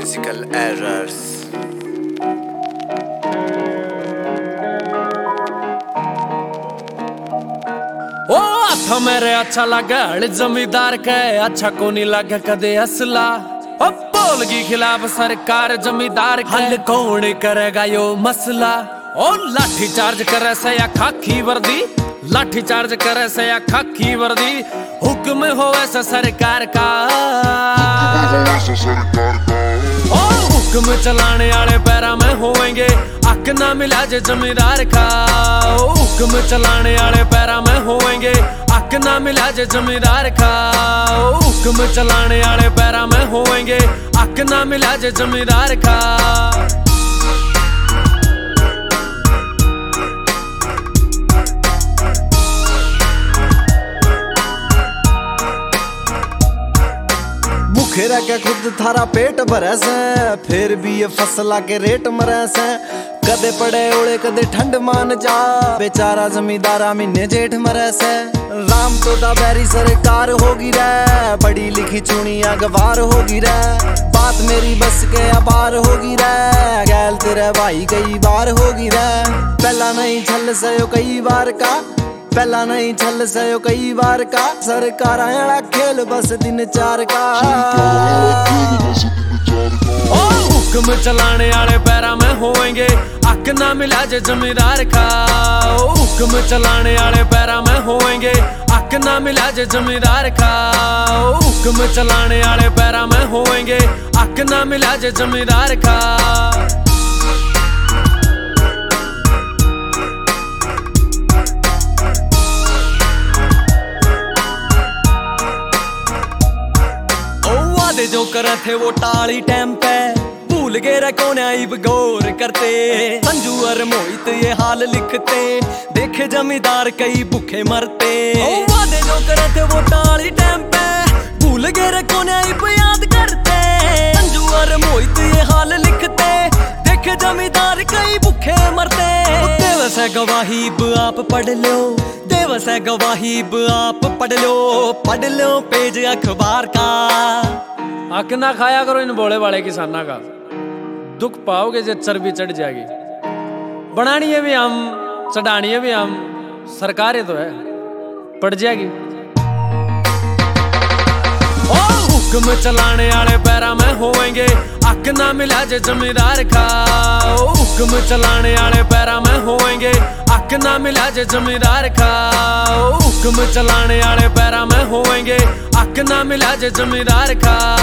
musical errors. ओ था मेरे अच्छा लगा जमींदार के अच्छा को नहीं लगा कदे असला। ओ बोलगी खिलाफ सरकार जमींदार के हल कौन करेगा यो मसला। ओ लाठी चार्ज करे से या खाकी वर्दी, लाठी चार्ज करे से या खाकी वर्दी, हुक्म हो ऐसा सरकार का। ओ हुक्म चलाने वाले पैरा में होएंगे हक ना मिला जे जमींदार का। ओ हुक्म चलाने वाले पैरा में होएंगे हक ना मिला जे जमींदार का। ओ हुक्म चलाने वाले पैरा में होएंगे हक ना मिला जे जमींदार का। भूखे रह के खुद थारा पेट भरे से, फिर भी ये फसला के रेट मरे से। कदे पड़े ओले कदे ठंड मान जा, बेचारा जमींदारा महीने जेठ मरे से। राम तो दाबेरी सरकार होगी रे, पढ़ी लिखी चुनिया गवार होगी रे। बात मेरी बस के अपार होगी रे, गैल तेरे भाई कई बार होगी रे। पहला नहीं छल से कई बार का, पहला नहीं छल से कई बार का। सरकार आया खेल बस दिन चार का। ओ हुक्म चलाने वाले पैरा में होएंगे हक ना मिला जे जमींदार का। ओ हुक्म चलाने वाले पैरा में होएंगे हक ना मिला जे जमींदार का। ओ हुक्म चलाने वाले पैरा में होएंगे हक ना मिला जे जमींदार का। जो करे थे वो टाली टाइम पे, भूल गए रे कौन आईब गौर करते। संजू और मोहित ये हाल लिखते, देखे जमींदार कई भूखे मरते। वादे जो करे थे वो टाली टाइम पे, भूल गए रे कौन आईब याद करते। संजू और मोहित ये हाल लिखते, देखे जमींदार कई भूखे मरते। देवस है गवाही आप पढ़ लो, देवस है गवाही आप पढ़ लो पेज अखबार का। हक ना खाया करो इन भोले वाले किसाना का, दुख पाओगे जे चर्बी चढ़ जाएगी। बनानी है भी हम, चढ़ानी है भी हम, सरकार ही तो है पड़ जाएगी। ओ हुक्म चलाने वाले पैरा में होएंगे हक ना मिला जे जमींदार का। ओ हुक्म चलाने वाले पैरा में होएंगे हक ना मिला जे जमींदार का। ओ हुक्म चलाने वाले पैरा में होएंगे हक ना मिला जे जमींदार का।